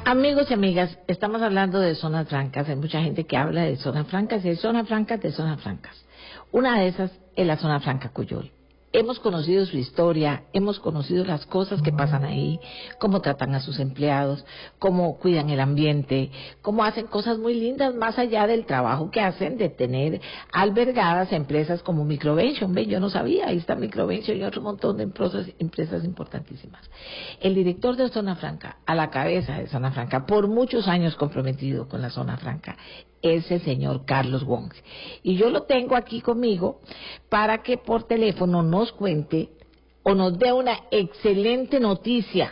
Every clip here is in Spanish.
Amigos y amigas, estamos hablando de zonas francas. Hay mucha gente que habla de zonas francas y hay zonas francas de zonas francas. Una de esas es la zona franca Coyol. Hemos conocido su historia, hemos conocido las cosas que pasan ahí, cómo tratan a sus empleados, cómo cuidan el ambiente, cómo hacen cosas muy lindas más allá del trabajo que hacen de tener albergadas empresas como Microvention. Ven, yo no sabía, ahí está Microvention y otro montón de empresas importantísimas. El director de Zona Franca, a la cabeza de Zona Franca, por muchos años comprometido con la Zona Franca, es el señor Carlos Wong. Y yo lo tengo aquí conmigo para que por teléfono nos cuente o nos dé una excelente noticia,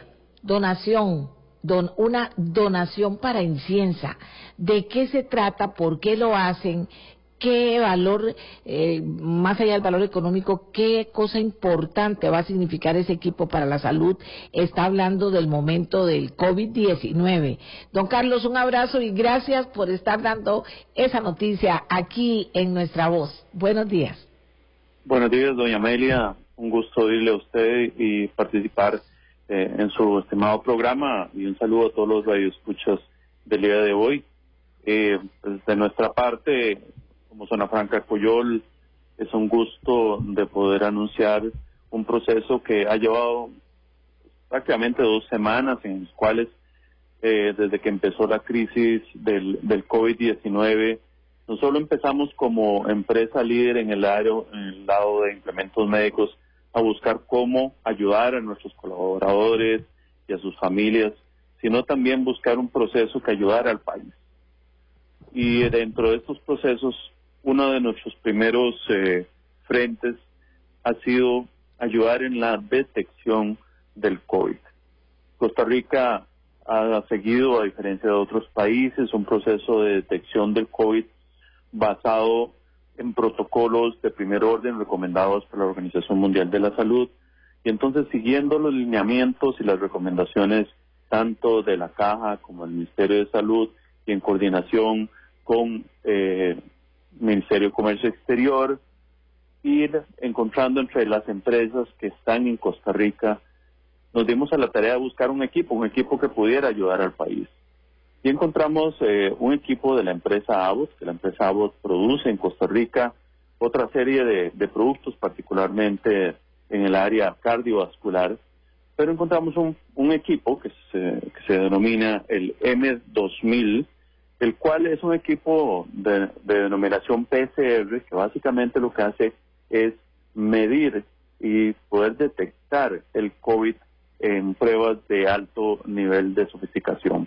una donación para Inciensa. ¿De qué se trata? ¿Por qué lo hacen? ¿Qué valor, más allá del valor económico, qué cosa importante va a significar ese equipo para la salud? Está hablando del momento del COVID-19. Don Carlos, un abrazo y gracias por estar dando esa noticia aquí en Nuestra Voz. Buenos días. Buenos días, doña Amelia. Un gusto oírle a usted y participar en su estimado programa. Y un saludo a todos los radioescuchas del día de hoy. Pues de nuestra parte, como Zona Franca Coyol, es un gusto de poder anunciar un proceso que ha llevado prácticamente 2 semanas, en las cuales desde que empezó la crisis del COVID-19, no solo empezamos como empresa líder en el lado de implementos médicos a buscar cómo ayudar a nuestros colaboradores y a sus familias, sino también buscar un proceso que ayudara al país. Y dentro de estos procesos, uno de nuestros primeros frentes ha sido ayudar en la detección del COVID. Costa Rica ha seguido, a diferencia de otros países, un proceso de detección del COVID basado en protocolos de primer orden recomendados por la Organización Mundial de la Salud, y entonces siguiendo los lineamientos y las recomendaciones tanto de la Caja como del Ministerio de Salud y en coordinación con Ministerio de Comercio Exterior, ir encontrando entre las empresas que están en Costa Rica, nos dimos a la tarea de buscar un equipo que pudiera ayudar al país. Y encontramos un equipo de la empresa Abbott, que la empresa Abbott produce en Costa Rica otra serie de productos, particularmente en el área cardiovascular, pero encontramos un equipo que se denomina el M2000, el cual es un equipo de denominación PCR, que básicamente lo que hace es medir y poder detectar el COVID en pruebas de alto nivel de sofisticación.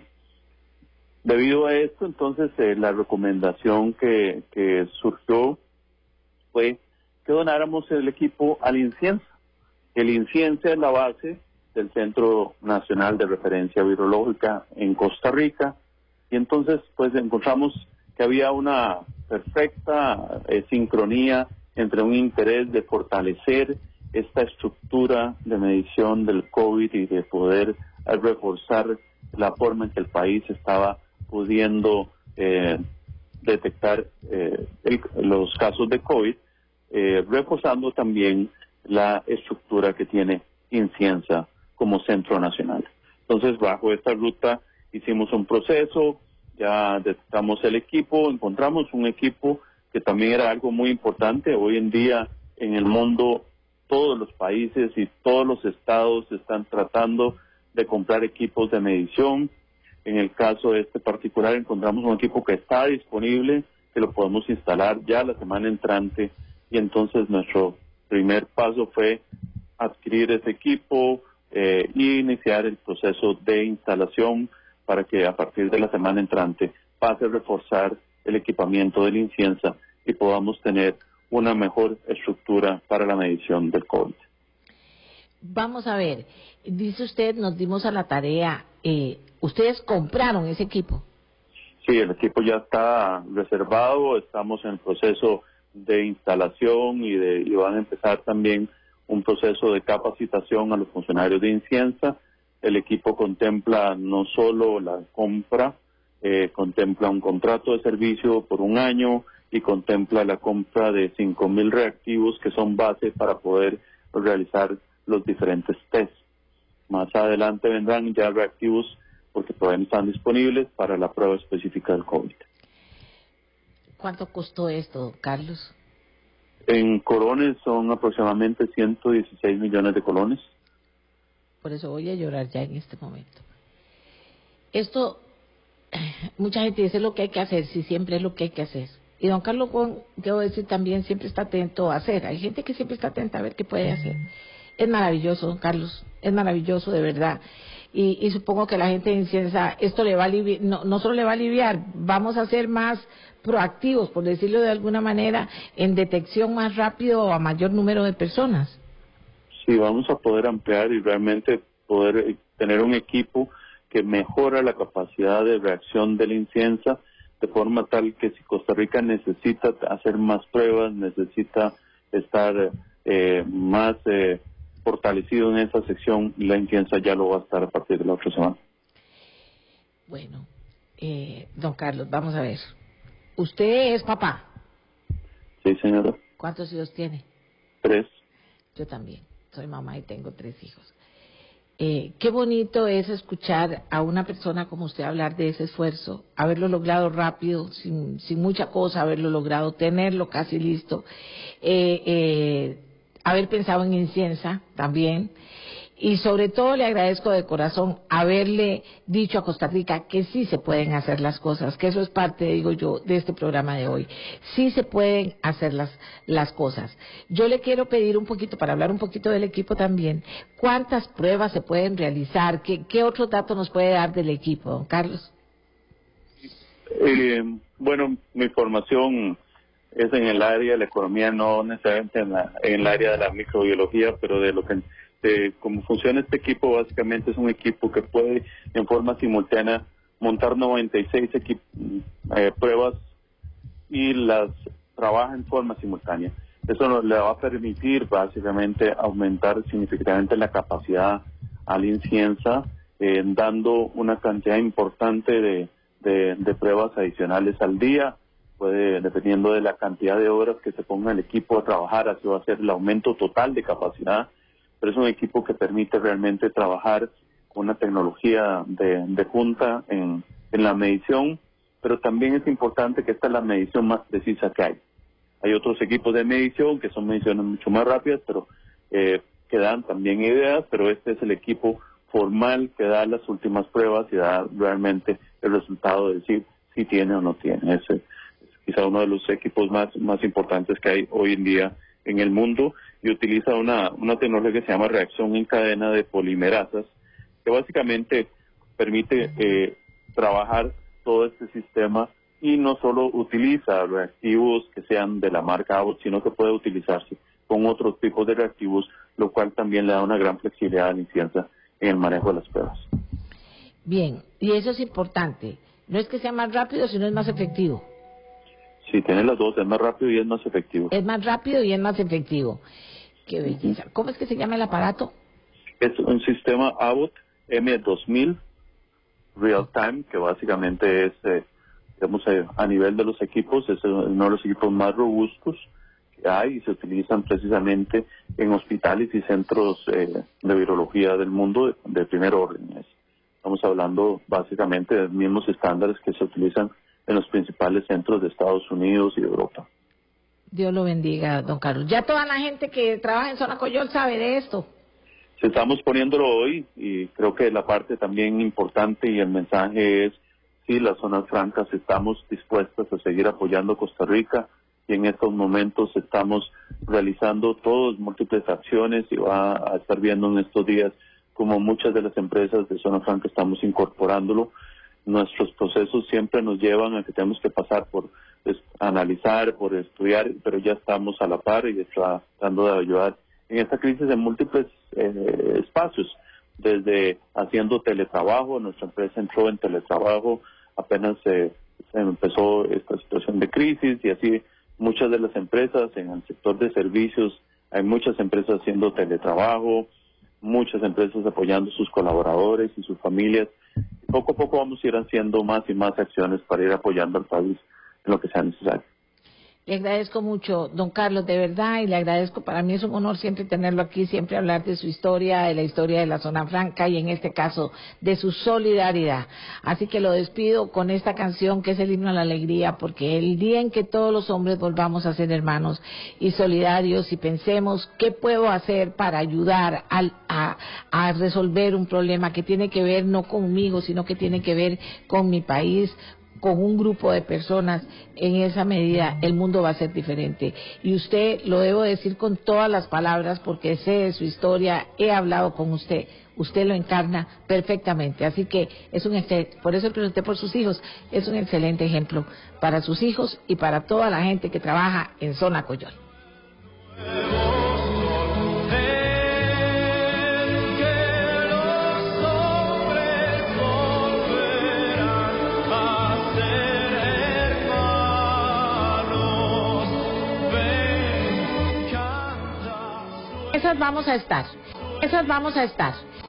Debido a esto, entonces, la recomendación que surgió fue que donáramos el equipo al Inciensa. El Inciensa es la base del Centro Nacional de Referencia Virológica en Costa Rica, y entonces pues encontramos que había una perfecta sincronía entre un interés de fortalecer esta estructura de medición del COVID y de poder reforzar la forma en que el país estaba pudiendo detectar los casos de COVID, reforzando también la estructura que tiene Inciensa como centro nacional. Entonces, bajo esta ruta hicimos un proceso, ya detectamos el equipo, encontramos un equipo que también era algo muy importante. Hoy en día en el mundo todos los países y todos los estados están tratando de comprar equipos de medición. En el caso de este particular encontramos un equipo que está disponible, que lo podemos instalar ya la semana entrante, y entonces nuestro primer paso fue adquirir ese equipo y iniciar el proceso de instalación para que a partir de la semana entrante pase a reforzar el equipamiento del Inciensa y podamos tener una mejor estructura para la medición del COVID. Vamos a ver, dice usted, nos dimos a la tarea, ¿ustedes compraron ese equipo? Sí, el equipo ya está reservado, estamos en el proceso de instalación y van a empezar también un proceso de capacitación a los funcionarios de Inciensa. El equipo contempla no solo la compra, contempla un contrato de servicio por 1 año y contempla la compra de 5,000 reactivos que son base para poder realizar los diferentes tests. Más adelante vendrán ya reactivos porque todavía no están disponibles para la prueba específica del COVID. ¿Cuánto costó esto, Carlos? En colones son aproximadamente 116 millones de colones. Por eso voy a llorar ya en este momento. Esto, mucha gente dice lo que hay que hacer, si siempre es lo que hay que hacer. Y don Carlos Wong, debo decir también, siempre está atento a hacer. Hay gente que siempre está atenta a ver qué puede hacer. Es maravilloso, don Carlos, es maravilloso de verdad. Y supongo que la gente en Inciensa, esto le va a aliviar, no solo le va a aliviar, vamos a ser más proactivos, por decirlo de alguna manera, en detección más rápido a mayor número de personas. Sí, vamos a poder ampliar y realmente poder tener un equipo que mejora la capacidad de reacción de la inciensa, de forma tal que si Costa Rica necesita hacer más pruebas, necesita estar más fortalecido en esa sección, la inciensa ya lo va a estar a partir de la otra semana. Bueno, don Carlos, vamos a ver. Usted es papá. Sí, señora. ¿Cuántos hijos tiene? 3. Yo también. Soy mamá y tengo 3 hijos. Qué bonito es escuchar a una persona como usted hablar de ese esfuerzo, haberlo logrado rápido, sin mucha cosa, haberlo logrado, tenerlo casi listo, haber pensado en Inciensa también, y sobre todo le agradezco de corazón haberle dicho a Costa Rica que sí se pueden hacer las cosas, que eso es parte, digo yo, de este programa de hoy. Sí se pueden hacer las cosas. Yo le quiero pedir un poquito, para hablar un poquito del equipo también, ¿cuántas pruebas se pueden realizar? ¿Qué otros datos nos puede dar del equipo, don Carlos? Bueno, mi formación es en el área de la economía, no necesariamente en el área de la microbiología, pero de lo que cómo funciona este equipo. Básicamente es un equipo que puede en forma simultánea montar 96 pruebas y las trabaja en forma simultánea. Eso le va a permitir básicamente aumentar significativamente la capacidad a la inciensa, dando una cantidad importante de pruebas adicionales al día. Puede, dependiendo de la cantidad de horas que se ponga el equipo a trabajar, así va a ser el aumento total de capacidad, pero es un equipo que permite realmente trabajar con una tecnología de punta en la medición, pero también es importante que esta es la medición más precisa que hay. Hay otros equipos de medición que son mediciones mucho más rápidas, pero que dan también ideas, pero este es el equipo formal que da las últimas pruebas y da realmente el resultado de decir si tiene o no tiene. Ese es quizá uno de los equipos más importantes que hay hoy en día en el mundo, y utiliza una tecnología que se llama reacción en cadena de polimerasas, que básicamente permite trabajar todo este sistema, y no solo utiliza reactivos que sean de la marca Abbott, sino que puede utilizarse con otros tipos de reactivos, lo cual también le da una gran flexibilidad a la inciensa en el manejo de las pruebas. Bien, y eso es importante. No es que sea más rápido, sino es más efectivo. Sí, tiene las dos, es más rápido y es más efectivo. Es más rápido y es más efectivo. Qué belleza. ¿Cómo es que se llama el aparato? Es un sistema Abbott M2000 Real Time, que básicamente es, digamos, a nivel de los equipos, es uno de los equipos más robustos que hay y se utilizan precisamente en hospitales y centros de virología del mundo de primer orden. Estamos hablando básicamente de los mismos estándares que se utilizan en los principales centros de Estados Unidos y Europa. Dios lo bendiga, don Carlos. Ya toda la gente que trabaja en Zona Coyol sabe de esto. Estamos poniéndolo hoy, y creo que la parte también importante y el mensaje es, sí, las zonas francas estamos dispuestas a seguir apoyando a Costa Rica, y en estos momentos estamos realizando todas múltiples acciones, y va a estar viendo en estos días como muchas de las empresas de zona franca estamos incorporándolo. Nuestros procesos siempre nos llevan a que tenemos que pasar por analizar, por estudiar, pero ya estamos a la par y tratando de ayudar en esta crisis en múltiples espacios, desde haciendo teletrabajo. Nuestra empresa entró en teletrabajo apenas se empezó esta situación de crisis, y así muchas de las empresas en el sector de servicios, hay muchas empresas haciendo teletrabajo, muchas empresas apoyando a sus colaboradores y sus familias. Poco a poco vamos a ir haciendo más y más acciones para ir apoyando al país en lo que sea necesario. Le agradezco mucho, don Carlos, de verdad, y le agradezco, para mí es un honor siempre tenerlo aquí, siempre hablar de su historia, de la historia de la Zona Franca y en este caso de su solidaridad. Así que lo despido con esta canción que es el himno a la alegría, porque el día en que todos los hombres volvamos a ser hermanos y solidarios y pensemos qué puedo hacer para ayudar a resolver un problema que tiene que ver no conmigo, sino que tiene que ver con mi país, con un grupo de personas, en esa medida el mundo va a ser diferente. Y usted, lo debo decir con todas las palabras porque sé de su historia, he hablado con usted lo encarna perfectamente. Así que por eso pregunté por sus hijos, es un excelente ejemplo para sus hijos y para toda la gente que trabaja en Zona Coyol. Esas vamos a estar.